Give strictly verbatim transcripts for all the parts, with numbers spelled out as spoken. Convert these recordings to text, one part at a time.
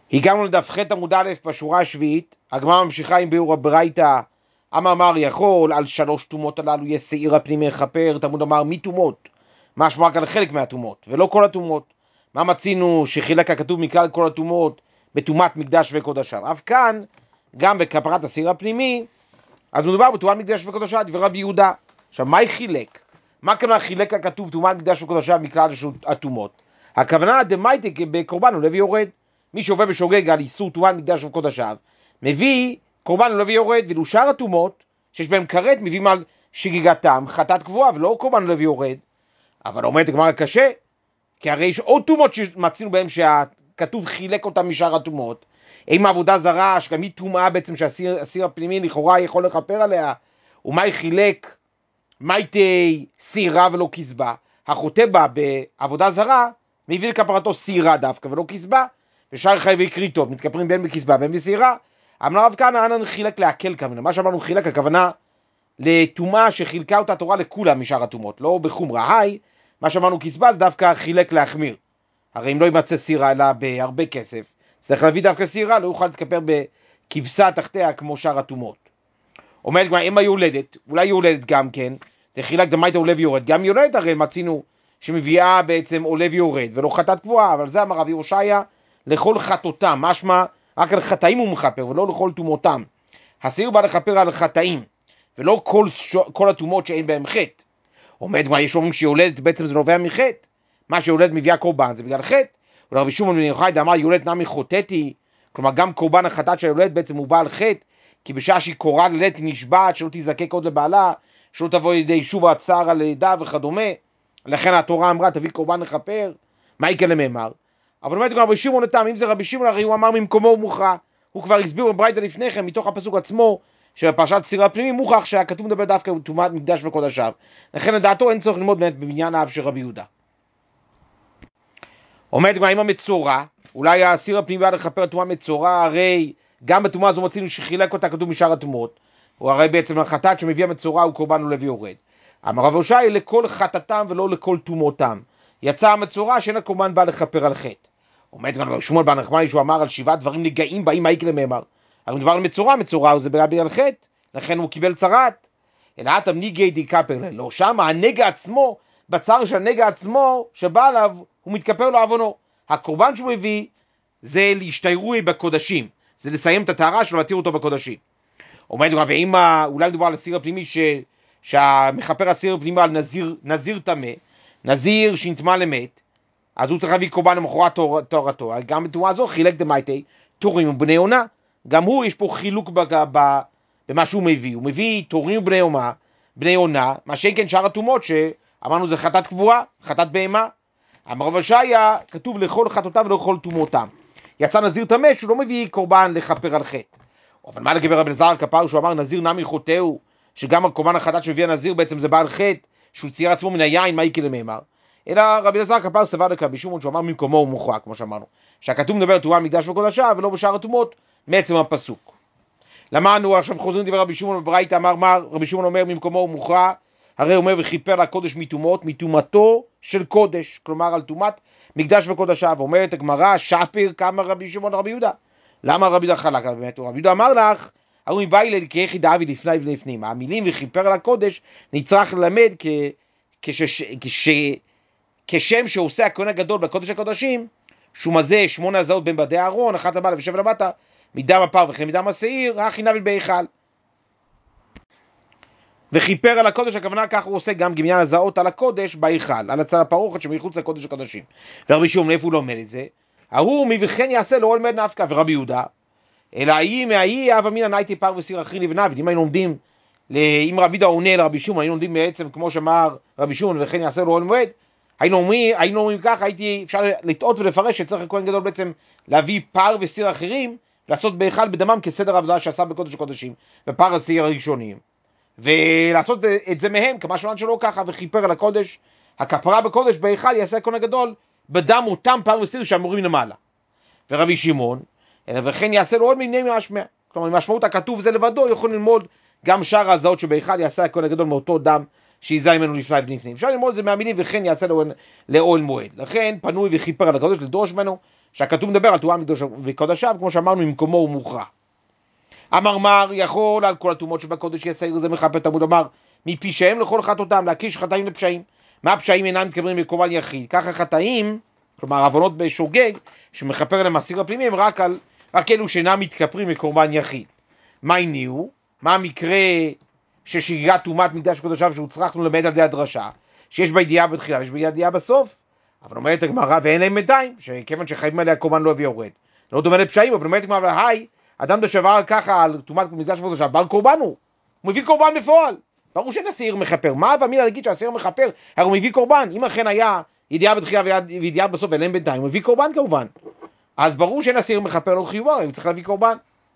הגענו לדף ח' עמוד א' בשורה השביעית, הגמרא ממשיכה עם ביאור הברייתא, אמר מר יכול על שלוש תומות הללו יש שעיר הפנימי יכפר, תלמוד אמר מי תומות? משמע רק על חלק מהתומות ולא כל התומות. מה מצינו שחילק הכתוב מכלל כל התומות בתומת מקדש וקודשיו? אף כאן גם בכפרת השעיר הפנימי אז מדובר בתומת מקדש וקודשיו, דברי רבי יהודה. עכשיו מה חילק? מה כנראה חילק הכתוב תומת מקדש וקודשיו מכלל התומות? הכוונה דמייטק בקורבן הוא לוי יורד. מי שעובר בשוגג על איסור תומת מקדש וקודשיו מביא קורבן לוי יורד, ואילו שאר התומות שיש בהם כרת מביאים על שגיגתם חטאת קבועה ולא קורבן לוי יורד. אבל אומרת הגמרא קשה, כי הרי יש עוד תומות שמצינו בהם שהכתוב חילק אותם משאר התומות. אם העבודה זרה שגם היא תומה בעצם שהסיר הפנימי לכאורה יכול לכפר עליה, ומה חילק מייטי סירה ולא כסבה, החוטא בה בעבודה זרה מביא לכפרתו סירה דווקא ולא כסבה, ושאר חייבי כריתות מתכפרים בין בכסבה בין בסירה. אמר רב כהנא אנן חילק להקל כוונה. מה שאמרנו חילק הכוונה לתומה שחילקה אותה תורה לכולם משאר התומות, לא בחומרה. היי, מה שאמרנו כסבה זה דווקא חילק להחמיר. הרי אם לא יימצא סירה אלא בהרבה כסף, צריך להביא דווקא סירה, לא יוכל להתכפר בכבשה תחתיה כמו שאר התומות. אומרת כבר, אם היולדת, אולי יולדת גם כן, תחילק דמייתא עולב יורד, גם יולדת הרי מצינו שמביאה בעצם עולב יורד ולא חטאת קבועה, אבל זה אמר רבי הושעיה לכל חטאותם, משמע רק על חטאים הוא מכפר ולא לכל תומותם. השעיר בא לכפר על חטאים ולא כל, כל התומות שאין בהם חטא. אומרת כבר, יש אומרים שיולדת בעצם זה נובע מחטא, מה שיולדת מביאה קורבן זה בגלל חטא. ורבי שמעון בן יוחאי אמר יולדת נמי חוטאתי, כלומר גם קורבן החטאת של היולדת בעצם הוא בעל חטא, כי בשעה שהיא קוראת לילדת היא נשבעת שלא תזדקק עוד לבעלה, שלא תבוא לידי שוב הצער על לידה וכדומה. לכן התורה אמרה תביא קורבן לכפר. מה יקרה למאמר? אבל אומרת גם רבי שמעון לטעם, אם זה רבי שמעון הרי הוא אמר ממקומו הוא מוכרע, הוא כבר הסביר בברייתא לפני כן מתוך הפסוק עצמו שבפרשת שעיר הפנימי מוכרח שהכתוב מדבר דווקא בתומת מקדש וקודשיו, לכן לדעתו אין צורך ללמוד באמת בבניין האב של רבי יהודה. אומרת גם אם המצורע, אולי השעיר הפנימי בא לכפר תומת מצורע, הרי גם בתומה הזו מצינו שחילק אותה כתוב משאר התומות, הוא הרי בעצם החטאת שמביא המצורע הוא קורבן לוי יורד. אמר רב הושעיה לכל חטאתם ולא לכל תומותם, יצא המצורע שאין הקורבן בא לכפר על חטא. אומרת גם רבי שמואל בר נחמני שהוא אמר על שבעה דברים נגעים באים מה יקרה למאמר, אבל מדובר על מצורע, מצורע זה בגלל חטא, לכן הוא קיבל צרת. אלא אתם ניגי די כפר לא, שם הנגע עצמו, בצער של הנגע עצמו שבא עליו הוא מתכפר לו עוונו. הקורבן שהוא מביא זה להשתיירוי בקודשים, זה לסיים את הטהרה שלו להתיר אותו בקודשים. אומרת גם ואם אולי מדובר על הסיר הפנימי ש... שהמכפר הסיר הפנימי על נזיר, נזיר תמה, נזיר שנטמא למת, אז הוא צריך להביא קורבן למחרת תורתו. גם בתורה הזו חילק דמייטי תורים ובני עונה, גם הוא יש פה חילוק במה שהוא מביא, הוא מביא תורים ובני עונה, בני עונה, מה שאין שאר התומות שאמרנו זה חטאת קבועה, חטאת בהמה. אמר רב הושעיה כתוב לכל חטאותם ולכל תומותם. יצא נזיר תמה שהוא לא מביא קורבן לכפר על חטא. אבל מה לגבי רבי אלעזר כפר שהוא אמר נזיר נמי חוטאו, שגם הקורבן החטאת שמביא הנזיר בעצם זה בעל חטא, שהוא צייר עצמו מן היין, מה יקרה למאמר? אלא רבי אלעזר כפר סבר לרבי שמעון שהוא אמר ממקומו הוא מוכרע, כמו שאמרנו, שהכתוב מדבר תורה מקדש וקודשיו ולא בשאר התומות מעצם הפסוק. למדנו עכשיו חוזרים דבר רבי שמעון בברייתא, אמר מר רבי שמעון אומר ממקומו הוא מוכרע, הרי אומר וכיפר לקודש מתומות, מתומתו של קודש, כלומר על תומת מקדש וקודשיו. אומרת הגמרא שפיר כמה רבי שמעון רבי יהודה, למה רבי יהודה חלק על באמת? רבי יהודה אמר לך הוא מבא ילד כיחי דאבי לפני ולפנים, המילים וכיפר לקודש נצטרך ללמד כ... כש... כש... כשם שעושה הכהן הגדול בקודש הקודשים, שהוא מזה שמונה הזעות בין בדי הארון, אחת למעלה ושבע למטה, מדם הפר וכן מדם השעיר, הכי נבל בהיכל. וכיפר על הקודש, הכוונה כך הוא עושה גם גמיין הזעות על הקודש בהיכל, על הצל הפרוכת שמחוץ לקודש הקודשים. ורבי שמעון איפה הוא לא אומר את זה? ההוא מבכן יעשה לא עולמד נפקא. ורבי יהודה, אלא היא מהיא אב אמינא נייתי פר וסיר אחי לבנה. ואם היינו לומדים, אם רבי יהודה עונה לרבי שמעון, היינו לומדים בעצם כמו שאמר רבי שמעון וכן יעשה לא עולמד, היינו אומרים, היינו אומרים ככה, הייתי אפשר לטעות ולפרש שצריך הכהן גדול בעצם להביא פר וסיר אחרים, לעשות בהיכל בדמם כסדר עבודה שעשה בקודש הקודשים, ופר הסיר הראשונים, ולעשות את זה מהם, כמה שמלן שלא ככה, וכיפר על הקודש, הכפרה בקודש בהיכל יעשה הכהן הגדול, בדם אותם פר וסיר שאמורים למעלה. ורבי שמעון, וכן יעשה לו עוד מיני משמע, כלומר, משמעות הכתוב זה לבדו, יכול ללמוד גם שאר ההזעות שבהיכל יעשה הכהן הגדול מאותו דם, שיזע ממנו לפני ולפנים. אפשר ללמוד את זה מהמילים וכן יעשה לאוהל מועד. לכן פנוי וכיפר על הקודש לדרוש ממנו שהכתוב מדבר על טומאה וקודשיו, כמו שאמרנו, ממקומו הוא מוכרע. אמר מר, יכול על כל הטומאות שבקודש יהיה שעיר זה מכפר, תלמוד אמר, מפשעיהם לכל חטאותם, להקיש חטאים לפשעים. מה הפשעים אינם מתכוונים לקורבן יחיד? ככה חטאים, כלומר עוונות בשוגג, שמכפר עליהם הסיר הפנימי, הם רק, על, רק אלו שאינם מתכפרים לקורבן יחיד. מה הניעו? מה המקרה ששגיגת טומאת מקדש קודשיו שהוצרכנו למד על ידי הדרשה, שיש בה ידיעה בתחילה ויש בה ידיעה בסוף? אבל אומרת הגמרא, ואין להם מדיים, שכיוון שחייבים עליה קורבן לא ויורד. לא דומה לפשעים, אבל אומרת הגמרא, היי, אדם דשבר ככה על טומאת מקדש קודשיו, בר קורבן הוא, הוא מביא קורבן בפועל. ברור שאין הסעיר מכפר. מה המילה להגיד שהסעיר מכפר? הרי הוא מביא קורבן. אם אכן היה ידיעה בתחילה וידיעה בסוף ואין להם בינתיים, הוא מביא קורבן כמובן. אז ברור שאין הסעיר מכפר לא חיובו, הוא צריך להביא קורבן.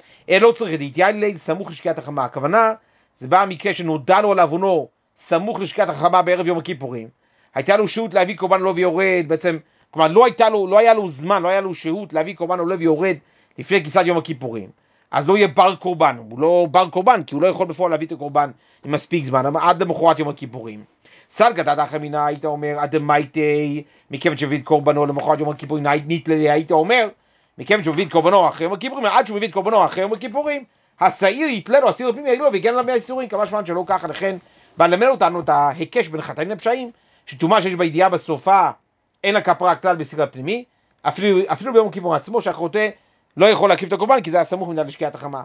לא צריך להתייעל ליל סמוך לשקיעת החמה. הכוונה, זה בא מקרה שנודע לו על עוונו סמוך לשקיעת החמה בערב יום הכיפורים. הייתה לו שהות להביא קורבן לא ויורד, בעצם, כלומר, לא הייתה לו, לא היה לו זמן, לא היה לו שהות להביא קורבן לא ויורד לפני כניסת יום הכיפורים. אז לא יהיה בר קורבן, הוא לא בר קורבן, כי הוא לא יכול בפועל להביא את הקורבן עם מספיק זמן, עד למחרת יום הכיפורים. סלגת עד אחרי מינה, היית אומר, עד מייטי, מכיוון שהביא את קורבנו למחרת יום הכיפורים, ניתלי, היית אומר, מכיוון שהוא הביא את קורבנו אחרי יום הכיפורים, עד שהוא הביא את קורבנו אחרי יום הכיפורים, השעיר יתלה לו, הסעיר הפנימי יגיד לו, והגן עליו מהאיסורים, כמה שמן שלא ככה, לכן, בא למד אותנו את ההיקש בין חטאים לפשעים, שטומאה שיש בידיעה בסופה, אין לה כפרה כלל בסעיר הפנימי, אפילו, אפילו ביום הכיפור עצמו, שהחוטא לא יכול להקיף את הקורבן, כי זה הסמוך מן לשקיעת החמה.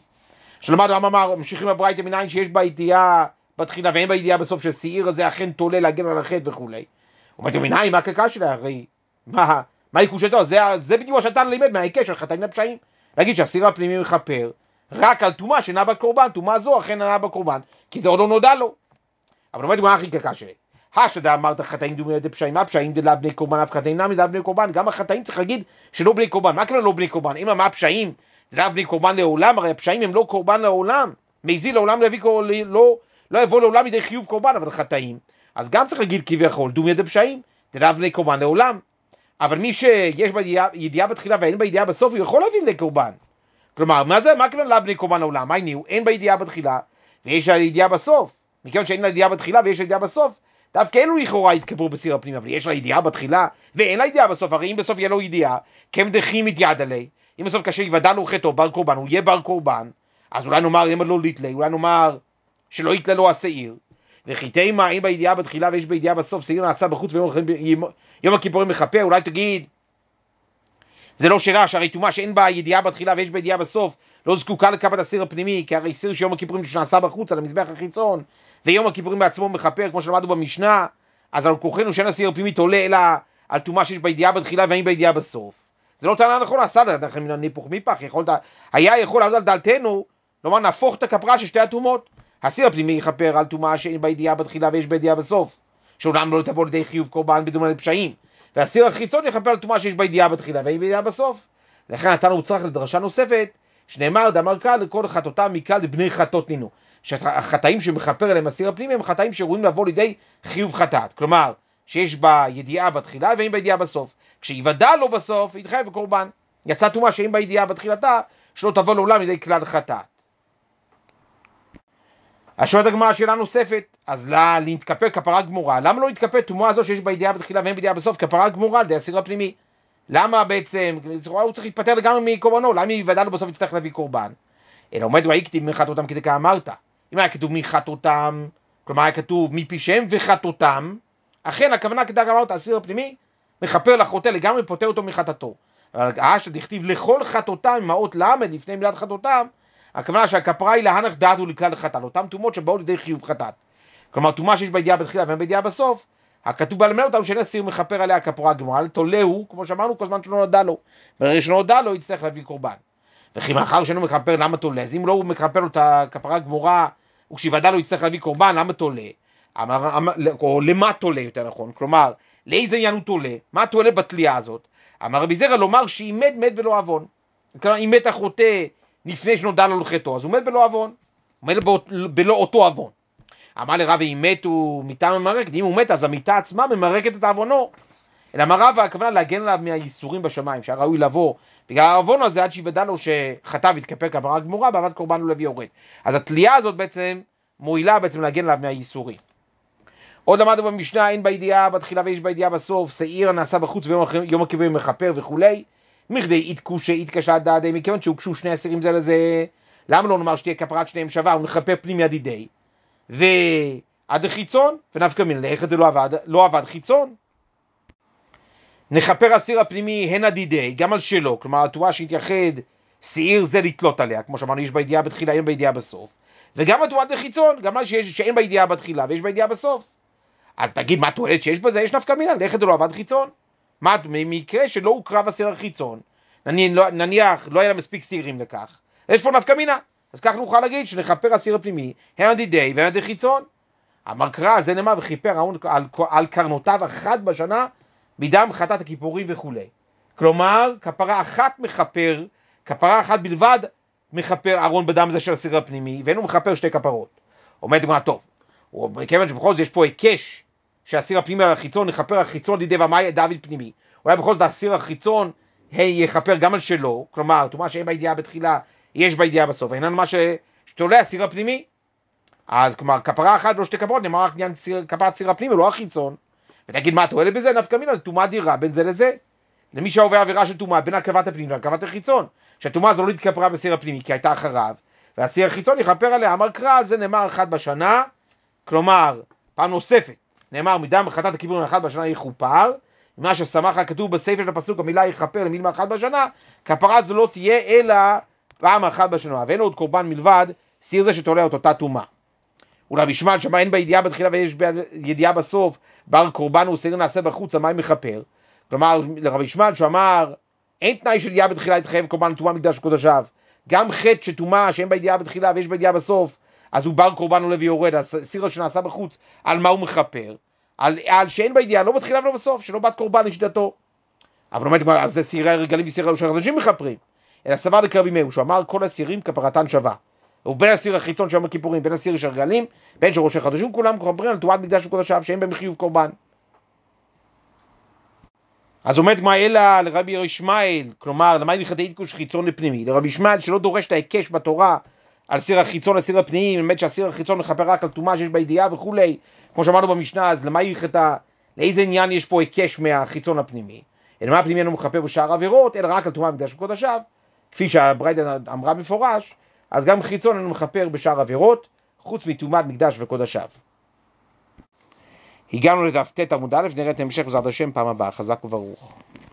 שלמדנו, אמר, ממשיכים בברייתא מניין שיש בה ידיעה בתחילה, ואין בה ידיעה בסוף שהשעיר הזה אכן תולה להגן על החטא וכולי. הוא אומר, מניין, מה הקקה שלה? הרי, מה, מה היא קושתו? זה, זה בדיוק מה שאתה לימד מההיקש של חטאים לפשעים. להגיד שהסעיר הפנימי מכפר רק על טומאה שאינה בקורבן, טומאה זו אכן אינה בקורבן, כי זה עוד לא נודע לו. אבל הוא אומר, מה הכי קקה שלה? השדה אמרת חטאים דומים לידי פשעים, מה פשעים דלה בני קורבן, אף חטאים נמי דלה בני קורבן, גם החטאים צריך להגיד שלא בני קורבן. מה כלל לא בני קורבן? אם מה פשעים דלה בני קורבן לעולם, הרי הפשעים הם לא קורבן לעולם, מזיל לעולם להביא, לא, לא יבוא לעולם ידי חיוב קורבן, אבל חטאים, אז גם צריך להגיד כביכול דומי לידי פשעים, דלה בני קורבן לעולם. אבל מי שיש בה ידיעה בתחילה ואין בה ידיעה בסוף, הוא יכול להביא לידי קורבן. כלומר, מה זה? מה כלל בני קורבן לעולם? מה הניעו? אין בה ידיעה בתחילה ויש לה ידיעה בסוף. מכיוון שאין לה ידיעה בתחילה ויש לה ידיעה בסוף, דווקא אלו לכאורה יתקברו בסיר הפנימי, אבל יש לה ידיעה בתחילה, ואין לה ידיעה בסוף, הרי אם בסוף יהיה לו ידיעה, כם דחים את יד עלי, אם בסוף קשה יוודע לו חטאו בר קורבן, הוא יהיה בר קורבן, אז אולי נאמר, אם לא ליתלה, אולי נאמר, שלא יתלה לו השעיר, וחיטי מה, אם בידיעה בתחילה ויש בידיעה בסוף, שעיר נעשה בחוץ ויום הכיפורים מכפר, אולי תגיד, זה לא שאלה, שהרי טומאה שאין בה ידיעה בתחילה ויש בידיעה בסוף, לא זקוקה לקפת הסיר הפנימי, כי הרי סיר שיום הכיפורים שנעשה בחוץ על המזבח החיצון, ויום הכיפורים בעצמו מכפר, כמו שלמדנו במשנה, אז על כוחנו שאין הסעיר הפנימי תולה אלא על טומאה שיש בידיעה בתחילה ואין בידיעה בסוף. זה לא טענה נכונה, סדר, דרך מן הניפוך מיפח, יכולת, היה יכול לעבוד על דלתנו, לומר נהפוך את הכפרה של שתי הטומאות. הסעיר הפנימי יכפר על טומאה שאין בידיעה בתחילה ויש בידיעה בסוף, שאולם לא תבוא לידי חיוב קורבן בדומה לפשעים. והסעיר החיצון יכפר על טומאה שיש בידיעה בתחילה ואין בידיעה בסוף. לכן נתנו צריך לדרשה נוספת, שנאמר דאמר קל לכל חטאותם מקל לבני חטאות נינו. שהחטאים שמכפר אליהם הסעיר הפנימי הם חטאים שראויים לבוא לידי חיוב חטאת. כלומר, שיש בה ידיעה בתחילה ואין בה ידיעה בסוף. כשיוודע לו בסוף, יתחייב בקורבן. יצא טומאה שאין בה ידיעה בתחילתה, שלא תבוא לעולם לידי כלל חטאת. השואלת הגמרא שאלה נוספת, אז לא להתכפר כפרה גמורה. למה לא להתכפר טומאה הזו שיש בה ידיעה בתחילה ואין בידיעה בסוף? כפרה גמורה על ידי הסעיר הפנימי. למה בעצם? הוא צריך להתפטר לגמרי מקורבנו. למה יוודע לו בסוף יצטרך להביא קורבן? אלא עומד ואי כתיב מחטאותם כדי כאמרת. אם היה כתוב מחטאותם, כלומר היה כתוב מפשעיהם וחטאותם, אכן הכוונה כדי כאמרת, הסעיר הפנימי מכפר לחוטא לגמרי, פוטר אותו מחטאתו. אבל האש דכתיב לכל חטאותם עם האות למד לפני מילת חטאותם, הכוונה שהכפרה היא להנח דעת ולכלל חטאת, אותם טומאות שבאו לידי חיוב חטאת. כלומר טומאה שיש בידיעה בתחילה ואין בידיעה בסוף, הכתוב בא ללמד אותם שאין הסעיר מכפר עליה כפרה גמורה, תולהו, כמו שאמרנו, כל זמן שלא נודע לו. ברגע שלא נודע לו, יצטרך להביא קורבן. וכי מאחר שאינו מכפר, למה תולה? אז אם לא הוא מכפר לו את הכפרה גמורה, וכשיוודע לו יצטרך להביא קורבן, למה תולה? אמר, אמר, או למה תולה יותר נכון? כלומר, לאיזה עניין הוא תולה? מה תולה בתלייה הזאת? אמר רבי זרע לומר שהיא מת, מת בלא עוון. כלומר, אם מת החוטא לפני שנודע לו לחטאו, אז הוא מת בלא עוון. הוא מת בלא אותו עוון. אמר לרבי, אם מת הוא מיתה ממרקת, אם הוא מת אז המיתה עצמה ממרקת את העוונו. אלא אמר רבא, הכוונה להגן עליו מהייסורים בשמיים, שהראוי לבוא בגלל העוון הזה עד שיוודע לו שחטא והתכפר כפרה גמורה, בעבד קורבן הוא לוי יורד. אז התלייה הזאת בעצם מועילה בעצם להגן עליו מהייסורים. עוד למדנו במשנה, אין בידיעה בתחילה ויש בידיעה בסוף, שעיר נעשה בחוץ ויום הכיפורים מכפר וכולי. מכדי יתקושי יתקשה דעדי, מכיוון שהוקשו שני אסירים זה לזה, למה לא נאמר שתהיה כפרת שניהם שווה, ונכפר פנימי עדידי, ועד החיצון, ונפקא מן לאיך זה לא עבד, לא עבד חיצון. נכפר הסיר הפנימי הן עדידי, גם על שלו, כלומר התורה שהתייחד שעיר זה לתלות עליה, כמו שאמרנו, יש בידיעה בתחילה, אין בידיעה בסוף, וגם התורה דחיצון, גם על שיש, שאין בידיעה בתחילה, ויש בידיעה בסוף. אז תגיד, מה התועלת שיש בזה? יש נפקא מינה, לאיך זה לא עבד חיצון. מה, במקרה שלא הוקרב הסיר החיצון, נניח, נניח לא היה מספיק סירים לכך, יש פה נפקא מינה, אז כך נוכל להגיד שנכפר הסיר הפנימי, הן עדידי והן עדי חיצון. אמר קרא, זה נאמר וכיפר על, על קרנותיו אחת בשנה, מדם חטאת הכיפורים וכו'. כלומר, כפרה אחת מכפר, כפרה אחת בלבד מכפר ארון בדם זה של הסיר הפנימי, ואין הוא מכפר שתי כפרות. עומד דוגמה טוב. וכיוון שבכל זאת יש פה היקש שהסיר הפנימי על החיצון, נכפר החיצון דידי ומאי דוד פנימי. אולי בכל זאת הסיר החיצון יכפר גם על שלו, כלומר, תאמר שאין בידיעה בתחילה, יש בידיעה בסוף. אין לנו מה שתולה הסיר הפנימי. אז כלומר, כפרה אחת ולא שתי כפרות, נאמר רק עניין כפרת סיר הפנימי, לא החיצון. ותגיד מה התועלת בזה? נפקא מינה, טומאה דירה בין זה לזה. למי שעובר עבירה של טומאה בין הקרבת הפנימי והקרבת החיצון, שהטומאה הזו לא התכפרה בסיר הפנימי כי הייתה אחריו, והסיר החיצון יכפר עליה. אמר קרא, על זה נאמר אחת בשנה, כלומר, פעם נוספת, נאמר מדם חטאת הכיפורים אחת בשנה יכופר, מה ששמח הכתוב בספר של הפסוק, המילה יכפר למילה אחת בשנה, כפרה זו לא תהיה אלא פעם אחת בשנה, ואין עוד קורבן מלבד סיר זה שתולה את אותה טומאה. אולי בשמען שמה אין בידיעה בתחילה ויש בידיעה בסוף, בר קורבן וסיר נעשה בחוץ, המים מכפר. כלומר, לרבי שמען שאמר, אין תנאי של ידיעה בתחילה להתחייב קורבן טומאה מקדש קודשיו. גם חטא שטומאה שאין בידיעה בתחילה ויש בידיעה בסוף, אז הוא בר קורבן עולה ויורד, הסיר שנעשה בחוץ, על מה הוא מכפר? על, על שאין בידיעה, לא בתחילה ולא בסוף, שלא בת קורבן לשיטתו. אבל באמת, אז זה סירי הרגלים וסירי החדשים מכפרים. אלא סבר לקרבי מאיר, שהוא אמר, כל הסירים כפרתן שווה. הוא בין הסיר החיצון של יום הכיפורים, בין הסיר של הרגלים, בין של ראשי חדשים, כולם מכפרים על טומאת מקדש וקודשיו, שאין בהם חיוב קורבן. אז עומד כמו אלא לרבי ישמעאל, כלומר, למה הלכתי יתקוש חיצון לפנימי? לרבי ישמעאל שלא דורש את ההיקש בתורה על סיר החיצון לסיר הפנימי, באמת שהסיר החיצון מכפר רק על טומאה שיש בידיעה וכולי, כמו שאמרנו במשנה, אז למה הלכתה, לאיזה עניין יש פה היקש מהחיצון הפנימי? אלא מה הפנימי אינו מכפר בשאר עבירות, אלא רק על טומאה מקדש וקודשיו, כפי שהברייתא אמרה בפורש, אז גם חיצון אינו מכפר בשאר עבירות, חוץ מטומאת מקדש וקודשיו. הגענו לדף ט' עמוד א', נראה את המשך בעזרת השם פעם הבאה, חזק וברוך.